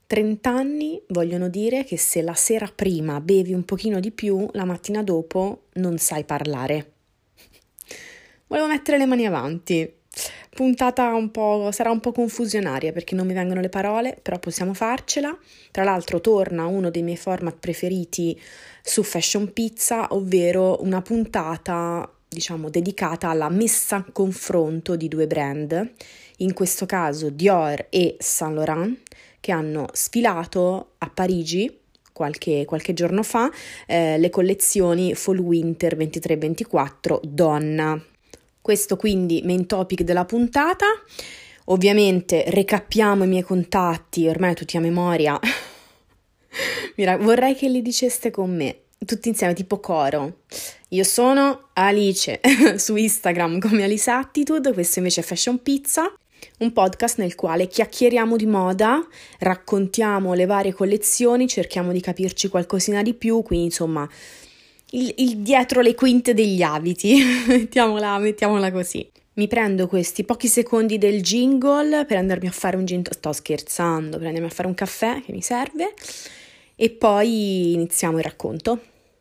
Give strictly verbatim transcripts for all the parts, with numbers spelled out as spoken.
trenta anni vogliono dire che se la sera prima bevi un pochino di più, la mattina dopo non sai parlare. Volevo mettere le mani avanti. Puntata un po', sarà un po' confusionaria perché non mi vengono le parole, però possiamo farcela. Tra l'altro torna uno dei miei format preferiti su Fashion Pizza, ovvero una puntata, diciamo, dedicata alla messa a confronto di due brand, in questo caso Dior e Saint Laurent, che hanno sfilato a Parigi qualche, qualche giorno fa eh, le collezioni Fall Winter ventitré ventiquattro Donna. Questo quindi main topic della puntata. Ovviamente recappiamo i miei contatti, ormai tutti a memoria. Mira, vorrei che li diceste con me, tutti insieme, tipo coro. Io sono Alice su Instagram come Alice Attitude, questo invece è Fashion Pizza, un podcast nel quale chiacchieriamo di moda, raccontiamo le varie collezioni, cerchiamo di capirci qualcosina di più, quindi insomma il, il dietro le quinte degli abiti, mettiamola, mettiamola così. Mi prendo questi pochi secondi del jingle per andarmi a fare un gin, sto scherzando, per andarmi a fare un caffè che mi serve e poi iniziamo il racconto.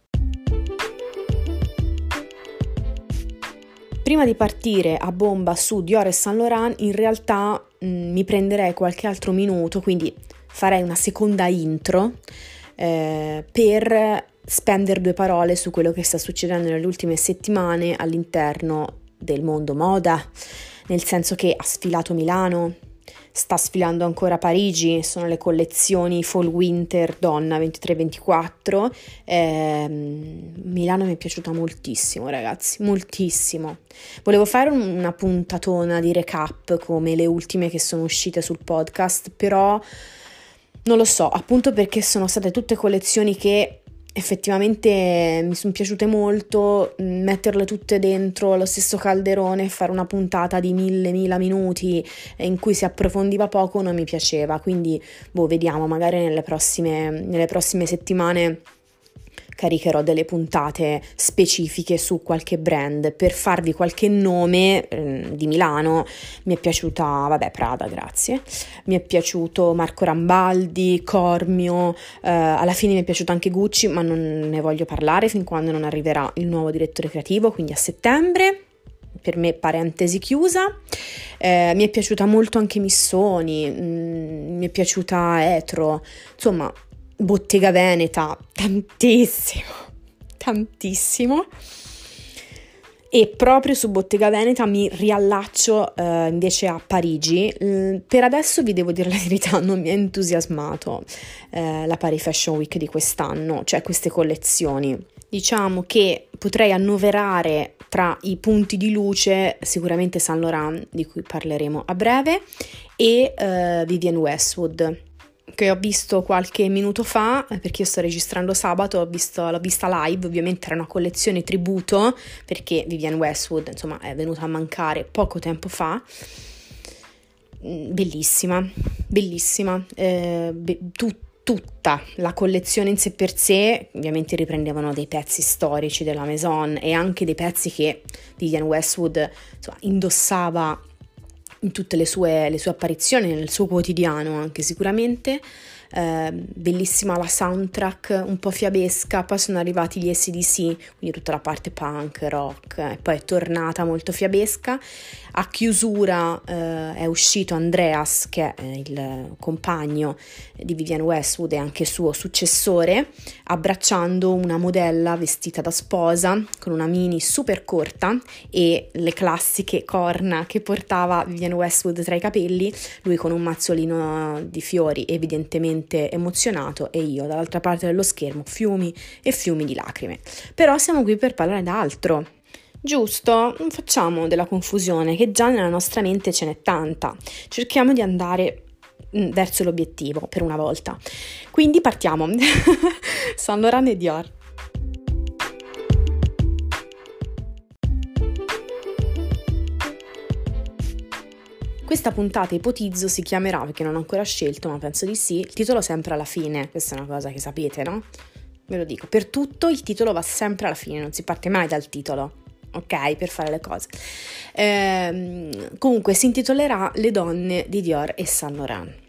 Prima di partire a bomba su Dior e Saint Laurent, in realtà mh, mi prenderei qualche altro minuto, quindi farei una seconda intro eh, per spendere due parole su quello che sta succedendo nelle ultime settimane all'interno del mondo moda, nel senso che ha sfilato Milano, sta sfilando ancora Parigi, sono le collezioni Fall Winter Donna ventitré ventiquattro. eh, Milano mi è piaciuta moltissimo, ragazzi, moltissimo. Volevo fare una puntatona di recap come le ultime che sono uscite sul podcast, però non lo so, appunto perché sono state tutte collezioni che effettivamente mi sono piaciute molto, metterle tutte dentro lo stesso calderone e fare una puntata di mille mila minuti in cui si approfondiva poco non mi piaceva, quindi boh, vediamo, magari nelle prossime, nelle prossime settimane caricherò delle puntate specifiche su qualche brand. Per farvi qualche nome eh, di Milano, mi è piaciuta, vabbè, Prada, grazie, mi è piaciuto Marco Rambaldi, Cormio, eh, alla fine mi è piaciuto anche Gucci, ma non ne voglio parlare fin quando non arriverà il nuovo direttore creativo, quindi a settembre. Per me parentesi chiusa. Eh, mi è piaciuta molto anche Missoni, mh, mi è piaciuta Etro, insomma Bottega Veneta, tantissimo, tantissimo. E proprio su Bottega Veneta mi riallaccio eh, invece a Parigi. Mm, per adesso vi devo dire la verità, non mi ha entusiasmato eh, la Paris Fashion Week di quest'anno, cioè queste collezioni. Diciamo che potrei annoverare tra i punti di luce sicuramente Saint Laurent, di cui parleremo a breve, e eh, Vivienne Westwood, che ho visto qualche minuto fa, perché io sto registrando sabato, ho visto, l'ho vista live, ovviamente era una collezione tributo, perché Vivienne Westwood, insomma, è venuta a mancare poco tempo fa. Bellissima, bellissima, eh, be- tut- tutta la collezione in sé per sé, ovviamente riprendevano dei pezzi storici della Maison e anche dei pezzi che Vivienne Westwood, insomma, indossava in tutte le sue, le sue apparizioni, nel suo quotidiano anche sicuramente. Eh, bellissima la soundtrack, un po' fiabesca, poi sono arrivati gli A C D C, quindi tutta la parte punk, rock, e poi è tornata molto fiabesca. A chiusura eh, è uscito Andreas, che è il compagno di Vivienne Westwood e anche suo successore, abbracciando una modella vestita da sposa con una mini super corta e le classiche corna che portava Vivienne Westwood tra i capelli, lui con un mazzolino di fiori evidentemente emozionato e io dall'altra parte dello schermo fiumi e fiumi di lacrime. Però siamo qui per parlare d'altro. Giusto, non facciamo della confusione, che già nella nostra mente ce n'è tanta. Cerchiamo di andare verso l'obiettivo per una volta. Quindi partiamo. Saint Laurent e Dior. Questa puntata ipotizzo si chiamerà, perché non ho ancora scelto, ma penso di sì, il titolo sempre alla fine. Questa è una cosa che sapete, no? Ve lo dico, per tutto il titolo va sempre alla fine, non si parte mai dal titolo. Ok, per fare le cose. Ehm, comunque si intitolerà Le donne di Dior e Saint Laurent.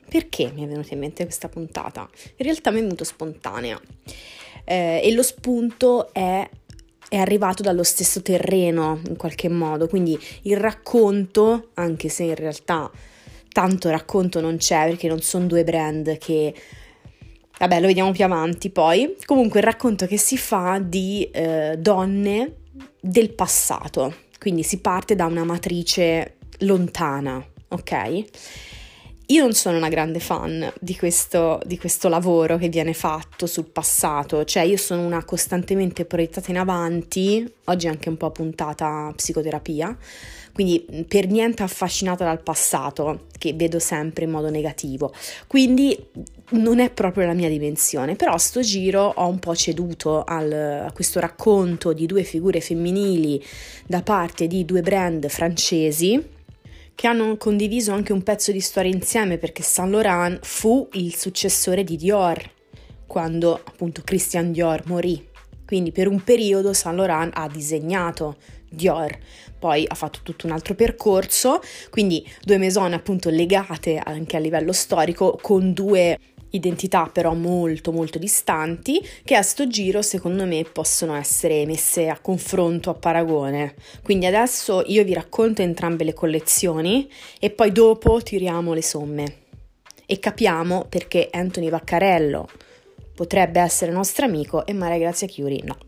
Perché mi è venuta in mente questa puntata? In realtà mi è venuto spontanea eh, e lo spunto è, è arrivato dallo stesso terreno in qualche modo, quindi il racconto, anche se in realtà tanto racconto non c'è perché non sono due brand che... Vabbè, lo vediamo più avanti poi. Comunque il racconto che si fa di eh, donne del passato, quindi si parte da una matrice lontana, ok? Io non sono una grande fan di questo, di questo lavoro che viene fatto sul passato, cioè io sono una costantemente proiettata in avanti, oggi anche un po' puntata a psicoterapia, quindi per niente affascinata dal passato, che vedo sempre in modo negativo, quindi non è proprio la mia dimensione, però a sto giro ho un po' ceduto al, a questo racconto di due figure femminili da parte di due brand francesi, che hanno condiviso anche un pezzo di storia insieme, perché Saint Laurent fu il successore di Dior quando appunto Christian Dior morì, quindi per un periodo Saint Laurent ha disegnato Dior, poi ha fatto tutto un altro percorso, quindi due maison appunto legate anche a livello storico, con due identità però molto molto distanti, che a sto giro secondo me possono essere messe a confronto, a paragone. Quindi adesso io vi racconto entrambe le collezioni e poi dopo tiriamo le somme e capiamo perché Anthony Vaccarello potrebbe essere nostro amico e Maria Grazia Chiuri no.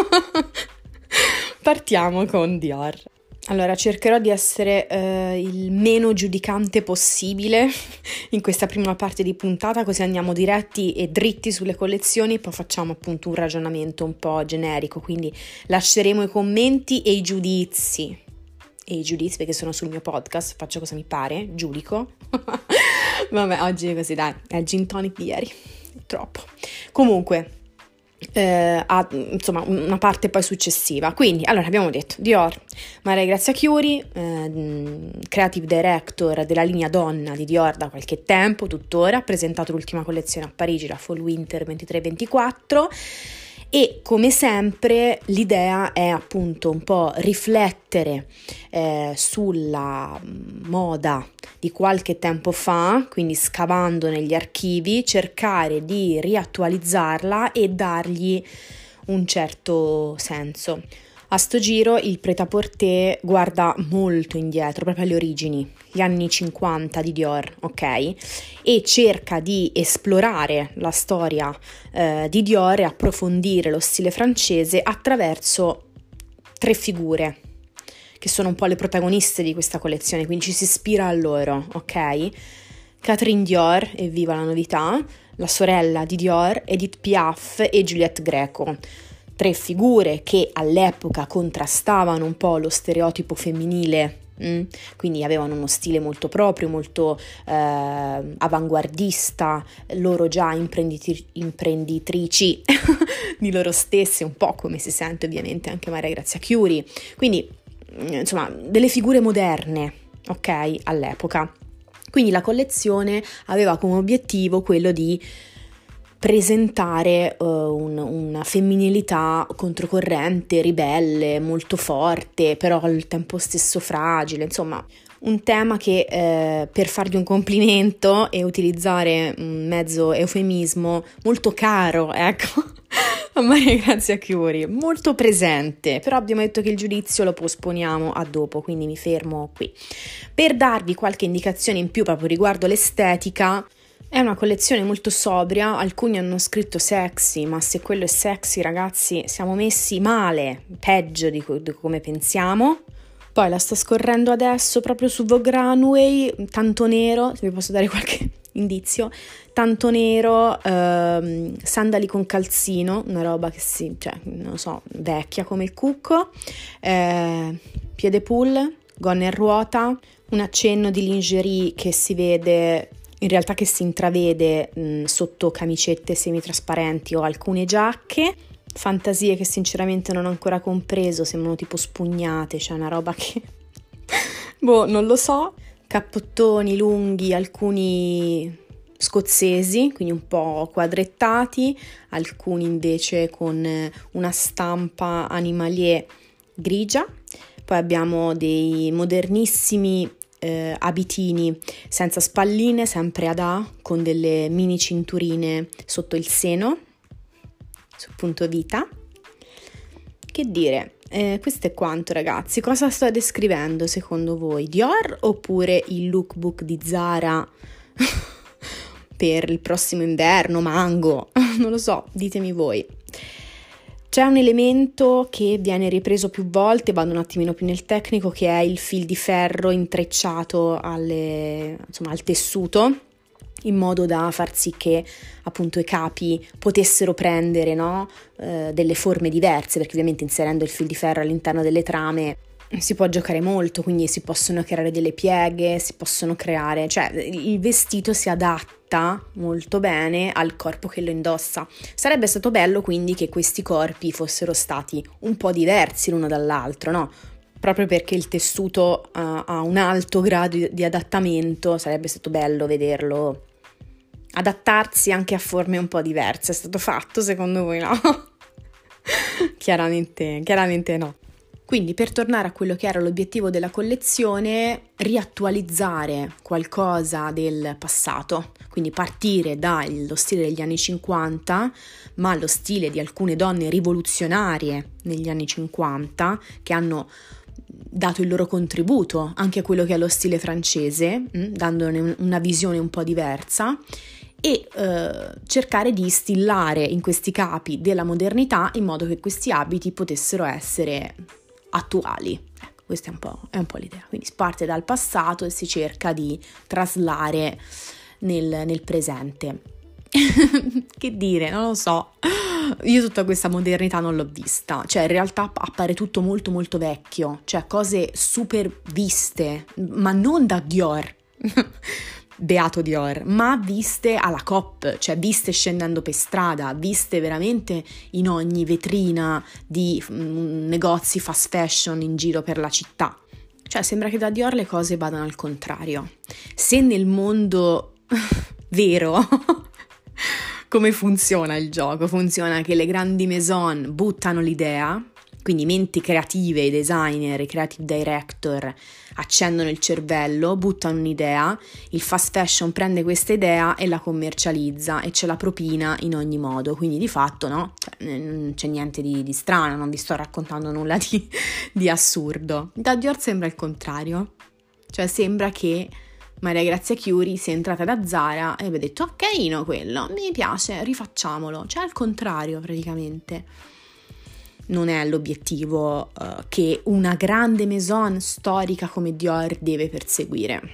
Partiamo con Dior. Allora, cercherò di essere eh, il meno giudicante possibile in questa prima parte di puntata, così andiamo diretti e dritti sulle collezioni, poi facciamo appunto un ragionamento un po' generico, quindi lasceremo i commenti e i giudizi, e i giudizi perché sono sul mio podcast, faccio cosa mi pare, giudico. Vabbè, oggi è così, dai, è il gin tonic di ieri, troppo. Comunque... Eh, a, insomma una parte poi successiva, quindi allora abbiamo detto Dior, Maria Grazia Chiuri, eh, creative director della linea donna di Dior da qualche tempo, tuttora ha presentato l'ultima collezione a Parigi, la Fall Winter ventitré ventiquattro, e come sempre l'idea è appunto un po' riflettere eh, sulla moda di qualche tempo fa, quindi scavando negli archivi, cercare di riattualizzarla e dargli un certo senso. A sto giro il prêt-à-porter guarda molto indietro, proprio alle origini, gli anni cinquanta di Dior, ok? E cerca di esplorare la storia eh, di Dior e approfondire lo stile francese attraverso tre figure che sono un po' le protagoniste di questa collezione, quindi ci si ispira a loro, ok? Catherine Dior, evviva la novità, la sorella di Dior, Edith Piaf e Juliette Greco. Tre figure che all'epoca contrastavano un po' lo stereotipo femminile, mm? Quindi avevano uno stile molto proprio, molto eh, avanguardista, loro già imprenditri- imprenditrici di loro stesse, un po' come si sente ovviamente anche Maria Grazia Chiuri, quindi insomma delle figure moderne, ok, all'epoca. Quindi la collezione aveva come obiettivo quello di presentare uh, un, una femminilità controcorrente, ribelle, molto forte, però al tempo stesso fragile, insomma un tema che eh, per fargli un complimento e utilizzare un mezzo eufemismo molto caro, ecco, a Maria Grazia Chiuri, molto presente, però abbiamo detto che il giudizio lo posponiamo a dopo, quindi mi fermo qui. Per darvi qualche indicazione in più proprio riguardo l'estetica, è una collezione molto sobria, alcuni hanno scritto sexy, ma se quello è sexy ragazzi siamo messi male, peggio di, co- di come pensiamo. Poi la sto scorrendo adesso proprio su Vogue Runway, tanto nero, se vi posso dare qualche indizio, tanto nero, ehm, sandali con calzino, una roba che si, cioè, non so, vecchia come il cucco, eh, piede pull, gonna in ruota, un accenno di lingerie che si vede, in realtà che si intravede mh, sotto camicette semitrasparenti o alcune giacche, fantasie che sinceramente non ho ancora compreso, sembrano tipo spugnate, cioè una roba che boh, non lo so, cappottoni lunghi, alcuni scozzesi, quindi un po' quadrettati, alcuni invece con una stampa animalier grigia. Poi abbiamo dei modernissimi eh, abitini senza spalline, sempre ad A, con delle mini cinturine sotto il seno, sul punto vita. Che dire, eh, questo è quanto, ragazzi. Cosa sto descrivendo secondo voi? Dior oppure il lookbook di Zara per il prossimo inverno, mango? Non lo so, ditemi voi. C'è un elemento che viene ripreso più volte, vado un attimino più nel tecnico, che è il fil di ferro intrecciato alle, insomma, al tessuto, in modo da far sì che appunto i capi potessero prendere, no, eh, delle forme diverse, perché ovviamente inserendo il fil di ferro all'interno delle trame si può giocare molto, quindi si possono creare delle pieghe, si possono creare, cioè il vestito si adatta molto bene al corpo che lo indossa. Sarebbe stato bello quindi che questi corpi fossero stati un po' diversi l'uno dall'altro, no? Proprio perché il tessuto ha, ha un alto grado di, di adattamento, sarebbe stato bello vederlo adattarsi anche a forme un po' diverse. È stato fatto secondo voi, no? chiaramente, chiaramente no. Quindi, per tornare a quello che era l'obiettivo della collezione, riattualizzare qualcosa del passato, quindi partire dallo stile degli anni cinquanta, ma lo stile di alcune donne rivoluzionarie negli anni cinquanta, che hanno dato il loro contributo anche a quello che è lo stile francese, dandone una visione un po' diversa, e eh, cercare di instillare in questi capi della modernità in modo che questi abiti potessero essere attuali. Ecco, questa è un po', è un po' l'idea. Quindi si parte dal passato e si cerca di traslare nel, nel presente. Che dire, non lo so. Io tutta questa modernità non l'ho vista. Cioè, in realtà appare tutto molto molto vecchio. Cioè, cose super viste, ma non da Dior. Beato Dior, ma viste alla Coop, cioè viste scendendo per strada, viste veramente in ogni vetrina di um, negozi fast fashion in giro per la città. Cioè sembra che da Dior le cose vadano al contrario. Se nel mondo vero come funziona il gioco? Funziona che le grandi maison buttano l'idea, quindi menti creative, i designer, i creative director accendono il cervello, buttano un'idea, il fast fashion prende questa idea e la commercializza e ce la propina in ogni modo, quindi di fatto no, cioè, non c'è niente di, di strano, non vi sto raccontando nulla di, di assurdo. Da Dior sembra il contrario, cioè sembra che Maria Grazia Chiuri sia entrata da Zara e abbia detto oh, carino quello, mi piace, rifacciamolo, cioè al contrario praticamente. Non è l'obiettivo uh, che una grande maison storica come Dior deve perseguire.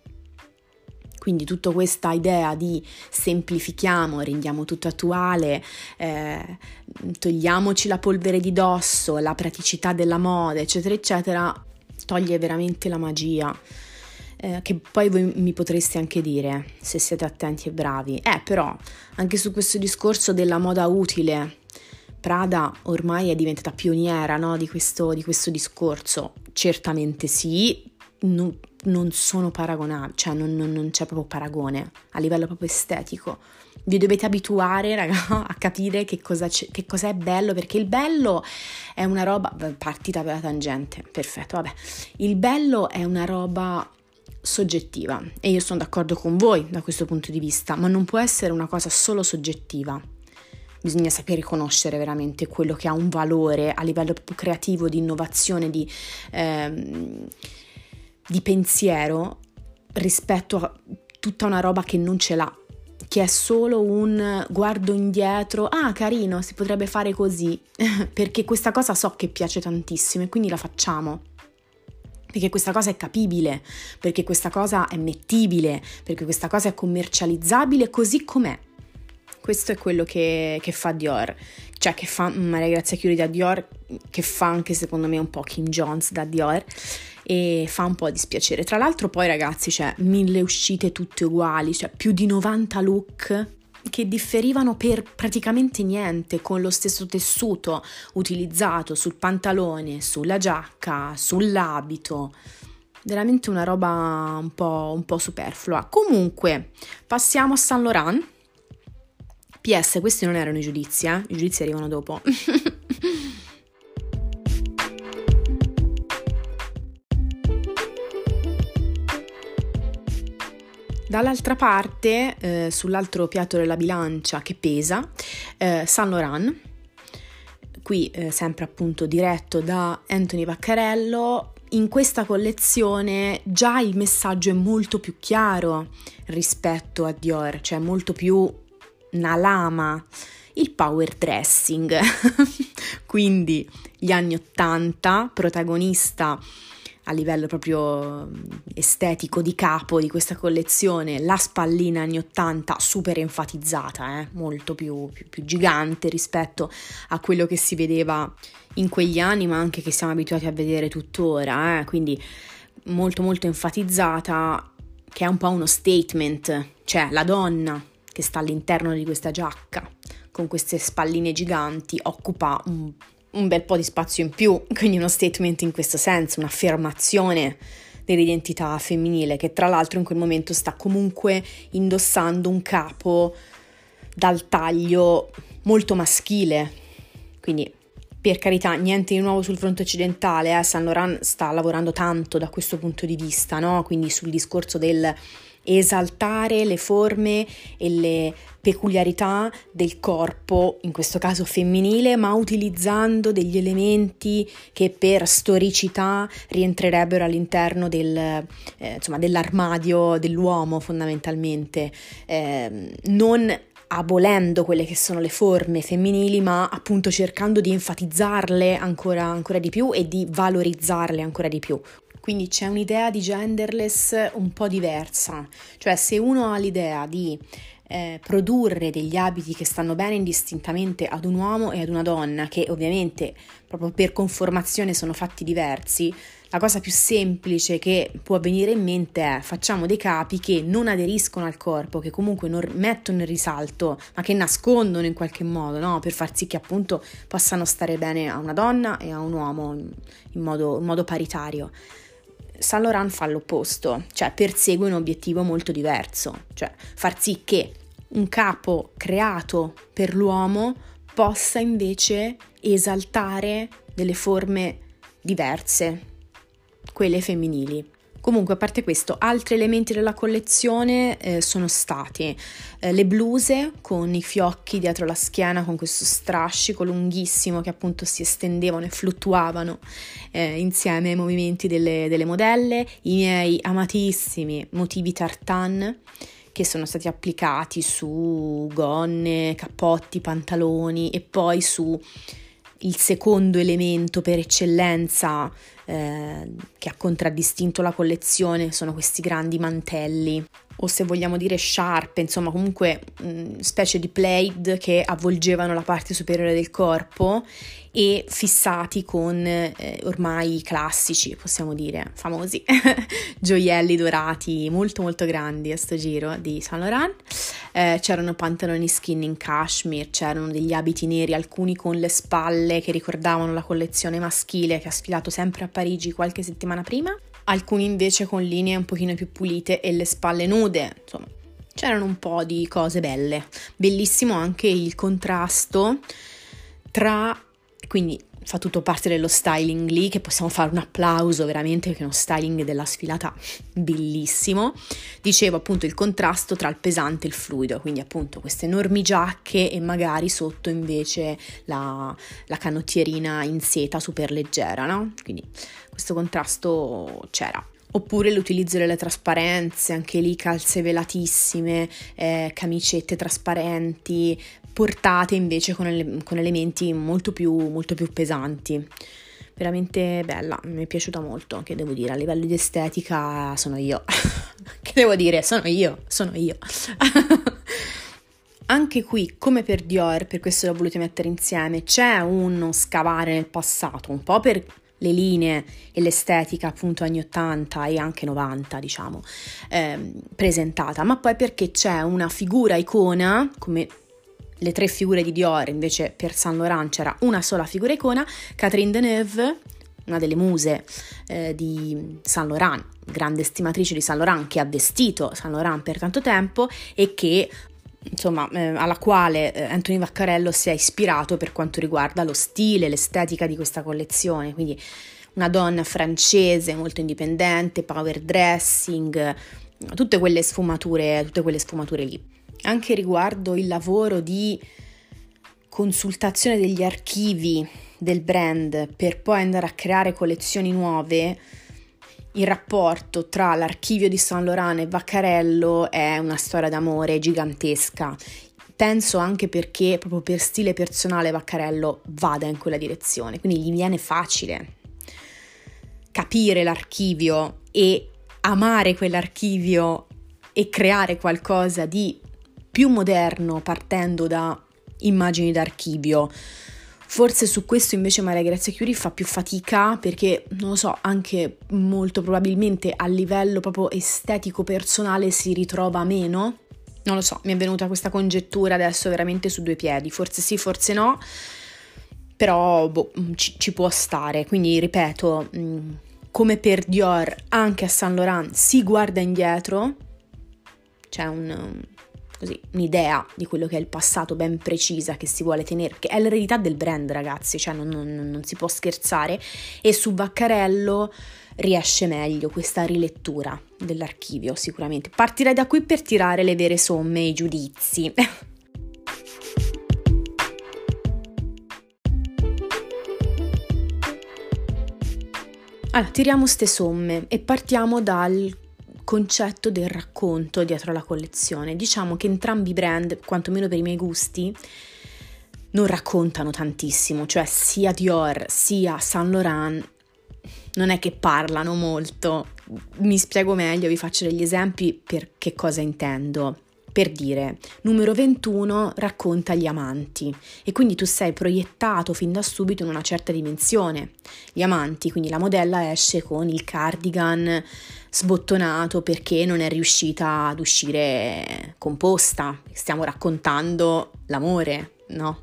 Quindi tutta questa idea di semplifichiamo, rendiamo tutto attuale, eh, togliamoci la polvere di dosso, la praticità della moda, eccetera, eccetera, toglie veramente la magia. Eh, che poi voi mi potreste anche dire, se siete attenti e bravi. Eh, però, anche su questo discorso della moda utile, Prada ormai è diventata pioniera, no, di questo, di questo discorso. Certamente sì, non, non sono paragonabili, cioè non, non, non c'è proprio paragone a livello proprio estetico. Vi dovete abituare, raga, a capire che cosa c'è, che cos'è bello, perché il bello è una roba, partita per la tangente, perfetto, vabbè. Il bello è una roba soggettiva e io sono d'accordo con voi da questo punto di vista, ma non può essere una cosa solo soggettiva. Bisogna sapere riconoscere veramente quello che ha un valore a livello proprio creativo, di innovazione, di, ehm, di pensiero rispetto a tutta una roba che non ce l'ha, che è solo un guardo indietro, ah carino, si potrebbe fare così, perché questa cosa so che piace tantissimo e quindi la facciamo. Perché questa cosa è capibile, perché questa cosa è mettibile, perché questa cosa è commercializzabile così com'è. Questo è quello che, che fa Dior, cioè che fa Maria Grazia Chiuri da Dior, che fa anche secondo me un po' Kim Jones da Dior, e fa un po' dispiacere. Tra l'altro poi ragazzi c'è mille uscite tutte uguali, cioè più di novanta look che differivano per praticamente niente, con lo stesso tessuto utilizzato sul pantalone, sulla giacca, sull'abito. Veramente una roba un po', un po' superflua. Comunque, passiamo a Saint Laurent. P S, questi non erano i giudizi, eh? I giudizi arrivano dopo. Dall'altra parte, eh, sull'altro piatto della bilancia che pesa, eh, Saint Laurent, qui eh, sempre appunto diretto da Anthony Vaccarello. In questa collezione già il messaggio è molto più chiaro rispetto a Dior, cioè molto più una lama, il power dressing, quindi gli anni ottanta, protagonista a livello proprio estetico di capo di questa collezione, la spallina anni ottanta super enfatizzata, eh? molto più, più, più gigante rispetto a quello che si vedeva in quegli anni, ma anche che siamo abituati a vedere tuttora, eh? quindi molto molto enfatizzata, che è un po' uno statement, cioè la donna che sta all'interno di questa giacca con queste spalline giganti occupa un un bel po' di spazio in più, quindi uno statement in questo senso, un'affermazione dell'identità femminile, che tra l'altro in quel momento sta comunque indossando un capo dal taglio molto maschile, quindi per carità niente di nuovo sul fronte occidentale, eh? Saint Laurent sta lavorando tanto da questo punto di vista, no? Quindi sul discorso del esaltare le forme e le peculiarità del corpo, in questo caso femminile, ma utilizzando degli elementi che per storicità rientrerebbero all'interno del, eh, insomma, dell'armadio dell'uomo fondamentalmente, eh, non abolendo quelle che sono le forme femminili, ma appunto cercando di enfatizzarle ancora, ancora di più e di valorizzarle ancora di più. Quindi c'è un'idea di genderless un po' diversa, cioè se uno ha l'idea di eh, produrre degli abiti che stanno bene indistintamente ad un uomo e ad una donna, che ovviamente proprio per conformazione sono fatti diversi, la cosa più semplice che può venire in mente è: facciamo dei capi che non aderiscono al corpo, che comunque non mettono in risalto, ma che nascondono in qualche modo, no? Per far sì che appunto possano stare bene a una donna e a un uomo in modo, in modo paritario. Saint Laurent fa l'opposto, cioè persegue un obiettivo molto diverso, cioè far sì che un capo creato per l'uomo possa invece esaltare delle forme diverse, quelle femminili. Comunque, a parte questo, altri elementi della collezione eh, sono stati eh, le bluse con i fiocchi dietro la schiena, con questo strascico lunghissimo che appunto si estendevano e fluttuavano eh, insieme ai movimenti delle, delle modelle, i miei amatissimi motivi tartan che sono stati applicati su gonne, cappotti, pantaloni e poi su il secondo elemento per eccellenza eh, che ha contraddistinto la collezione, sono questi grandi mantelli, o se vogliamo dire sciarpe, insomma comunque mh, specie di plaid che avvolgevano la parte superiore del corpo e fissati con eh, ormai classici, possiamo dire, famosi gioielli dorati molto molto grandi a sto giro di Saint Laurent. Eh, c'erano pantaloni skin in cashmere, c'erano degli abiti neri, alcuni con le spalle che ricordavano la collezione maschile che ha sfilato sempre a Parigi qualche settimana prima, alcuni invece con linee un pochino più pulite e le spalle nude, insomma c'erano un po' di cose belle. Bellissimo anche il contrasto tra, quindi fa tutto parte dello styling lì, che possiamo fare un applauso veramente perché è uno styling della sfilata bellissimo. Dicevo appunto il contrasto tra il pesante e il fluido, quindi appunto queste enormi giacche e magari sotto invece la, la canottierina in seta super leggera, no? Quindi questo contrasto c'era. Oppure l'utilizzo delle trasparenze, anche lì calze velatissime, eh, camicette trasparenti, portate invece con, ele- con elementi molto più, molto più pesanti. Veramente bella, mi è piaciuta molto, che devo dire, a livello di estetica sono io. Che devo dire, sono io, sono io. Anche qui, come per Dior, per questo l'ho voluto mettere insieme, c'è uno scavare nel passato, un po' per le linee e l'estetica appunto anni ottanta e anche novanta, diciamo, ehm, presentata, ma poi perché c'è una figura icona, come le tre figure di Dior, invece per Saint Laurent c'era una sola figura icona, Catherine Deneuve, una delle muse eh, di Saint Laurent, grande estimatrice di Saint Laurent, che ha vestito Saint Laurent per tanto tempo e che insomma eh, alla quale eh, Anthony Vaccarello si è ispirato per quanto riguarda lo stile, l'estetica di questa collezione. Quindi una donna francese molto indipendente, power dressing, tutte quelle sfumature, tutte quelle sfumature lì. Anche riguardo il lavoro di consultazione degli archivi del brand per poi andare a creare collezioni nuove, il rapporto tra l'archivio di Saint Laurent e Vaccarello è una storia d'amore gigantesca. Penso anche perché proprio per stile personale Vaccarello vada in quella direzione, quindi gli viene facile capire l'archivio e amare quell'archivio e creare qualcosa di più moderno partendo da immagini d'archivio. Forse su questo invece Maria Grazia Chiuri fa più fatica perché, non lo so, anche molto probabilmente a livello proprio estetico personale si ritrova meno. Non lo so, mi è venuta questa congettura adesso veramente su due piedi, forse sì, forse no, però boh, ci, ci può stare. Quindi ripeto, come per Dior, anche a Saint Laurent si guarda indietro, c'è un... così, un'idea di quello che è il passato ben precisa che si vuole tenere, che è l'eredità del brand, ragazzi, cioè non, non, non si può scherzare, e su Vaccarello riesce meglio questa rilettura dell'archivio sicuramente. Partirei da qui per tirare le vere somme e i giudizi. Allora, tiriamo ste somme e partiamo dal concetto del racconto dietro la collezione. Diciamo che entrambi i brand, quantomeno per i miei gusti, non raccontano tantissimo, cioè sia Dior sia Saint Laurent non è che parlano molto. Mi spiego meglio, vi faccio degli esempi per che cosa intendo. Per dire, numero ventuno racconta gli amanti e quindi tu sei proiettato fin da subito in una certa dimensione. Gli amanti, quindi la modella esce con il cardigan sbottonato perché non è riuscita ad uscire composta. Stiamo raccontando l'amore, no?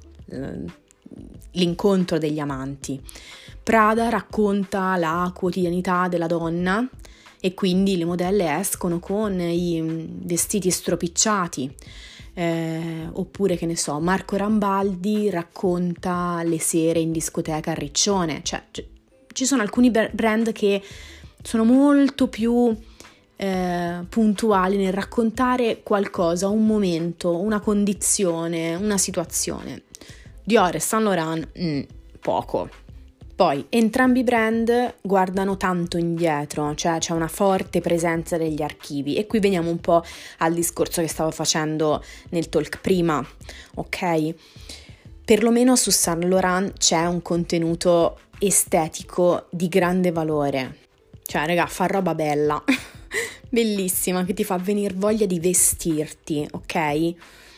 L'incontro degli amanti. Prada racconta la quotidianità della donna e quindi le modelle escono con i vestiti stropicciati, eh, oppure che ne so, Marco Rambaldi racconta le sere in discoteca a Riccione. Cioè c- ci sono alcuni brand che sono molto più eh, puntuali nel raccontare qualcosa, un momento, una condizione, una situazione. Dior e Saint Laurent mm, poco. Poi entrambi i brand guardano tanto indietro, cioè c'è una forte presenza degli archivi, e qui veniamo un po' al discorso che stavo facendo nel talk prima, ok? Perlomeno su Saint Laurent c'è un contenuto estetico di grande valore, cioè raga, fa roba bella, bellissima, che ti fa venire voglia di vestirti, ok?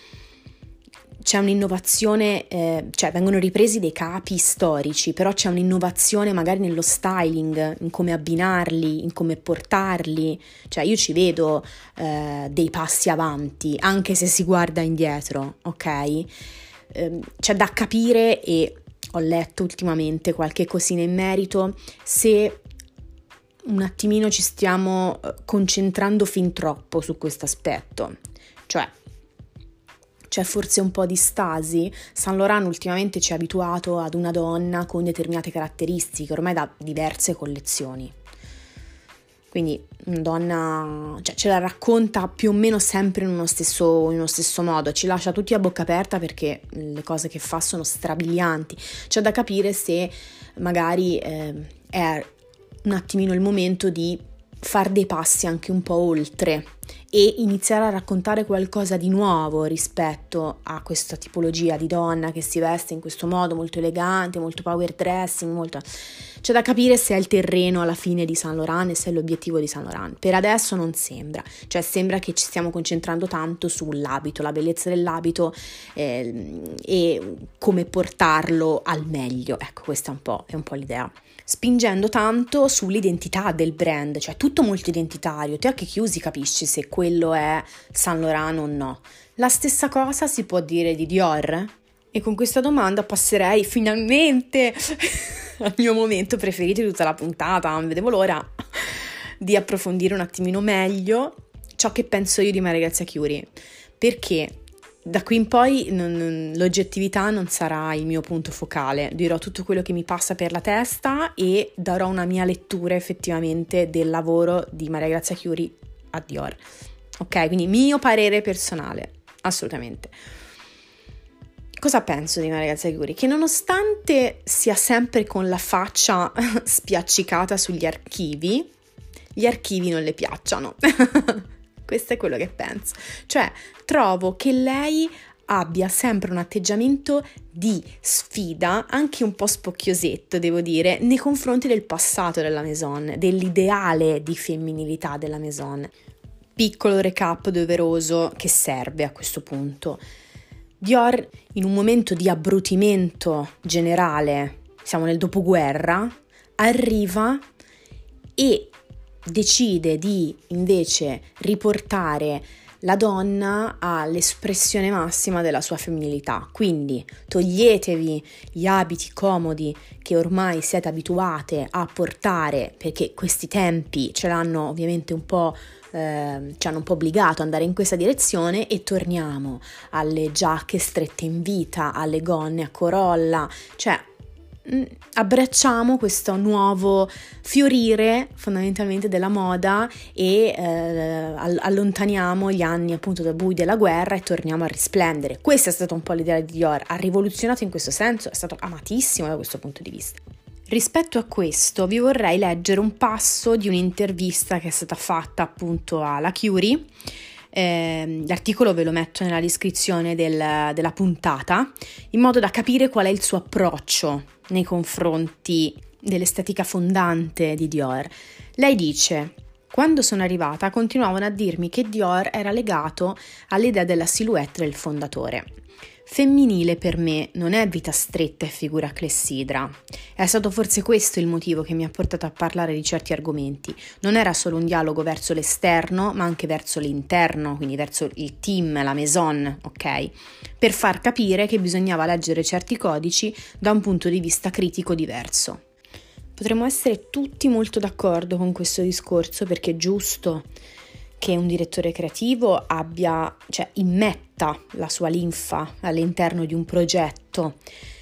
C'è un'innovazione, eh, cioè vengono ripresi dei capi storici, però c'è un'innovazione magari nello styling, in come abbinarli, in come portarli. Cioè io ci vedo eh, dei passi avanti, anche se si guarda indietro, ok? Eh, c'è da capire, e ho letto ultimamente qualche cosina in merito, se un attimino ci stiamo concentrando fin troppo su questo aspetto. Cioè, c'è forse un po' di stasi. Saint Laurent ultimamente ci ha abituato ad una donna con determinate caratteristiche, ormai da diverse collezioni. Quindi una donna, cioè, ce la racconta più o meno sempre in uno stesso, in uno stesso modo, ci lascia tutti a bocca aperta perché le cose che fa sono strabilianti. C'è da capire se magari eh, è un attimino il momento di far dei passi anche un po' oltre e iniziare a raccontare qualcosa di nuovo rispetto a questa tipologia di donna che si veste in questo modo molto elegante, molto power dressing, molto... C'è da capire se è il terreno alla fine di Saint Laurent e se è l'obiettivo di Saint Laurent. Per adesso non sembra, cioè sembra che ci stiamo concentrando tanto sull'abito, la bellezza dell'abito eh, e come portarlo al meglio. Ecco, questa è un po', è un po' l'idea. Spingendo tanto sull'identità del brand, cioè tutto molto identitario. Te a che chiusi capisci se quello è Saint Laurent o no. La stessa cosa si può dire di Dior? E con questa domanda passerei finalmente al mio momento preferito di tutta la puntata. Non vedevo l'ora di approfondire un attimino meglio ciò che penso io di Maria Grazia Chiuri, perché da qui in poi non, l'oggettività non sarà il mio punto focale, dirò tutto quello che mi passa per la testa e darò una mia lettura effettivamente del lavoro di Maria Grazia Chiuri a Dior, ok? Quindi mio parere personale, assolutamente. Cosa penso di una ragazza Chiuri? Che nonostante sia sempre con la faccia spiaccicata sugli archivi, gli archivi non le piacciono. Questo è quello che penso. Cioè, trovo che lei abbia sempre un atteggiamento di sfida, anche un po' spocchiosetto, devo dire, nei confronti del passato della Maison, dell'ideale di femminilità della Maison. Piccolo recap doveroso che serve a questo punto. Dior, in un momento di abbrutimento generale, siamo nel dopoguerra, arriva e decide di invece riportare la donna all'espressione massima della sua femminilità. Quindi toglietevi gli abiti comodi che ormai siete abituate a portare, perché questi tempi ce l'hanno ovviamente un po' eh, ci hanno un po' obbligato ad andare in questa direzione, e torniamo alle giacche strette in vita, alle gonne a corolla, cioè abbracciamo questo nuovo fiorire fondamentalmente della moda e eh, allontaniamo gli anni appunto da bui della guerra e torniamo a risplendere. Questa è stata un po' l'idea di Dior, ha rivoluzionato in questo senso, è stato amatissimo da questo punto di vista. Rispetto a questo vi vorrei leggere un passo di un'intervista che è stata fatta appunto alla Curie. Eh, l'articolo ve lo metto nella descrizione del, della puntata, in modo da capire qual è il suo approccio nei confronti dell'estetica fondante di Dior. Lei dice: quando sono arrivata continuavano a dirmi che Dior era legato all'idea della silhouette del fondatore. Femminile per me non è vita stretta e figura clessidra. È stato forse questo il motivo che mi ha portato a parlare di certi argomenti. Non era solo un dialogo verso l'esterno, ma anche verso l'interno, quindi verso il team, la maison, ok? Per far capire che bisognava leggere certi codici da un punto di vista critico diverso. Potremmo essere tutti molto d'accordo con questo discorso, perché è giusto che un direttore creativo abbia, cioè immetta la sua linfa all'interno di un progetto,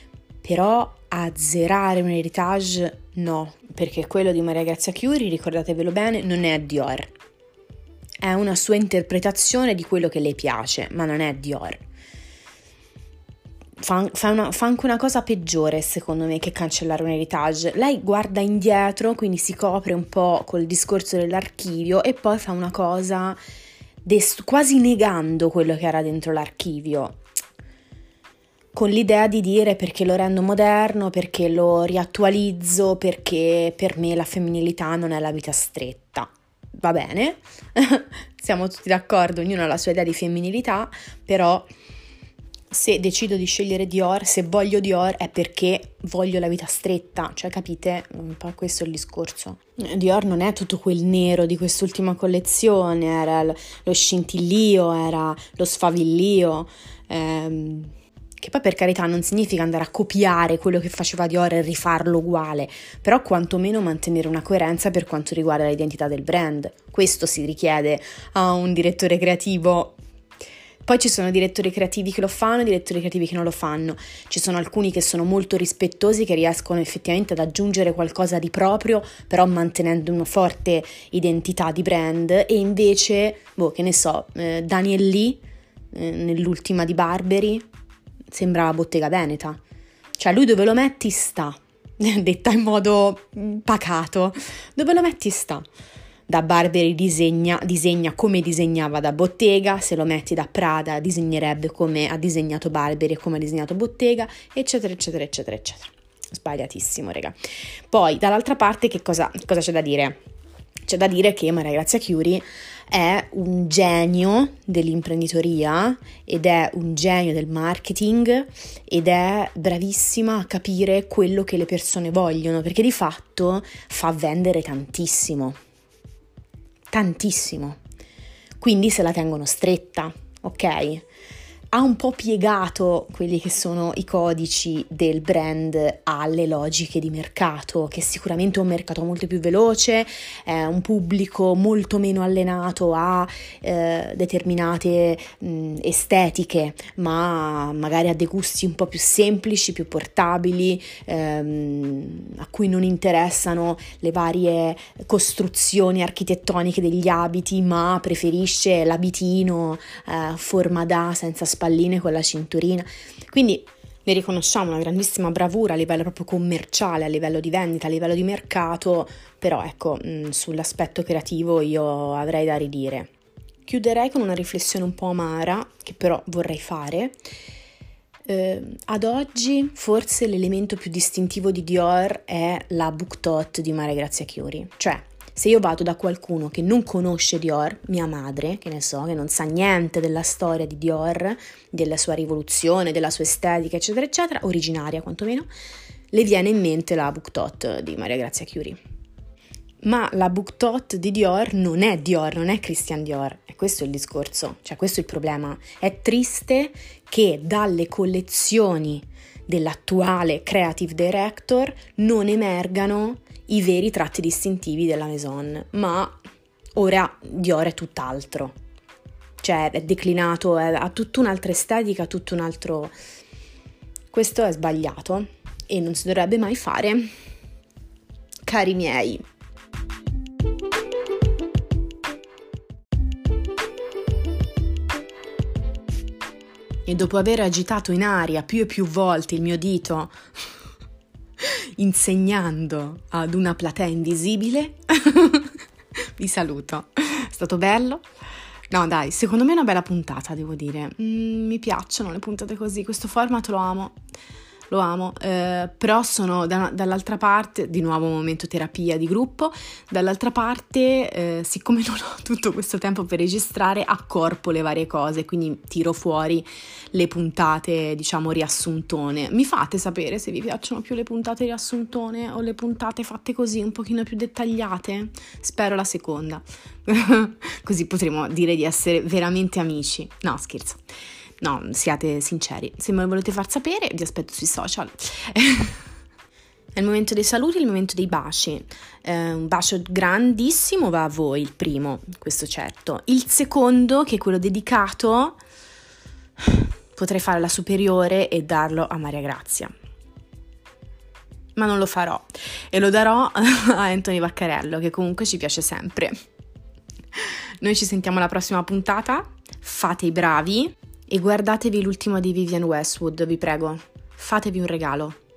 però azzerare un heritage no, perché quello di Maria Grazia Chiuri, ricordatevelo bene, non è Dior. È una sua interpretazione di quello che le piace, ma non è Dior. Fa, fa, una, fa anche una cosa peggiore secondo me che cancellare un heritage. Lei guarda indietro, quindi si copre un po' col discorso dell'archivio, e poi fa una cosa dest- quasi negando quello che era dentro l'archivio, con l'idea di dire perché lo rendo moderno, perché lo riattualizzo, perché per me la femminilità non è la vita stretta. Va bene, siamo tutti d'accordo, ognuno ha la sua idea di femminilità, però se decido di scegliere Dior, se voglio Dior, è perché voglio la vita stretta, cioè capite? Un po' questo è il discorso. Dior non è tutto quel nero di quest'ultima collezione, era lo scintillio, era lo sfavillio, ehm, che poi per carità non significa andare a copiare quello che faceva Dior e rifarlo uguale, però quantomeno mantenere una coerenza per quanto riguarda l'identità del brand. Questo si richiede a un direttore creativo. Poi ci sono direttori creativi che lo fanno, direttori creativi che non lo fanno. Ci sono alcuni che sono molto rispettosi, che riescono effettivamente ad aggiungere qualcosa di proprio, però mantenendo una forte identità di brand. E invece, boh, che ne so, eh, Daniel Lee, eh, nell'ultima di Burberry, sembrava Bottega Veneta. Cioè lui dove lo metti sta, detta in modo pacato, dove lo metti sta. Da Burberry disegna, disegna come disegnava da Bottega, se lo metti da Prada disegnerebbe come ha disegnato Burberry e come ha disegnato Bottega, eccetera, eccetera, eccetera, eccetera. Sbagliatissimo, raga. Poi, dall'altra parte, che cosa, cosa c'è da dire? C'è da dire che Maria Grazia Chiuri è un genio dell'imprenditoria ed è un genio del marketing ed è bravissima a capire quello che le persone vogliono, perché di fatto fa vendere tantissimo. Tantissimo, quindi se la tengono stretta, ok? ha un po' piegato quelli che sono i codici del brand alle logiche di mercato, che sicuramente è un mercato molto più veloce, è un pubblico molto meno allenato a eh, determinate mh, estetiche, ma magari a dei gusti un po' più semplici, più portabili, ehm, a cui non interessano le varie costruzioni architettoniche degli abiti, ma preferisce l'abitino eh, forma da senza spalline con la cinturina. Quindi ne riconosciamo una grandissima bravura a livello proprio commerciale, a livello di vendita, a livello di mercato, però ecco, mh, sull'aspetto creativo io avrei da ridire. Chiuderei con una riflessione un po' amara, che però vorrei fare. Eh, ad oggi forse l'elemento più distintivo di Dior è la book tote di Maria Grazia Chiuri, cioè se io vado da qualcuno che non conosce Dior, mia madre, che ne so, che non sa niente della storia di Dior, della sua rivoluzione, della sua estetica, eccetera, eccetera, originaria quantomeno, le viene in mente la book tote di Maria Grazia Chiuri. Ma la book tote di Dior non è Dior, non è Christian Dior, e questo è il discorso, cioè questo è il problema. È triste che dalle collezioni dell'attuale creative director non emergano i veri tratti distintivi della Maison, ma ora Dior è tutt'altro, cioè è declinato, è, ha tutta un'altra estetica, tutto un altro... Questo è sbagliato e non si dovrebbe mai fare, cari miei. E dopo aver agitato in aria più e più volte il mio dito insegnando ad una platea invisibile, vi saluto. È stato bello? No dai, secondo me è una bella puntata, devo dire. Mm, mi piacciono le puntate così, questo format lo amo. Lo amo, eh, però sono da, dall'altra parte, di nuovo un momento terapia di gruppo, dall'altra parte, eh, siccome non ho tutto questo tempo per registrare, accorpo le varie cose, quindi tiro fuori le puntate, diciamo, riassuntone. Mi fate sapere se vi piacciono più le puntate riassuntone o le puntate fatte così, un pochino più dettagliate? Spero la seconda, così potremo dire di essere veramente amici. No, scherzo. No, siate sinceri. Se me lo volete far sapere, vi aspetto sui social. È il momento dei saluti, il momento dei baci. Eh, un bacio grandissimo va a voi, il primo, questo certo. Il secondo, che è quello dedicato, potrei fare la superiore e darlo a Maria Grazia. Ma non lo farò. E lo darò a Anthony Vaccarello, che comunque ci piace sempre. Noi ci sentiamo alla prossima puntata. Fate i bravi. E guardatevi l'ultima di Vivienne Westwood, vi prego, fatevi un regalo.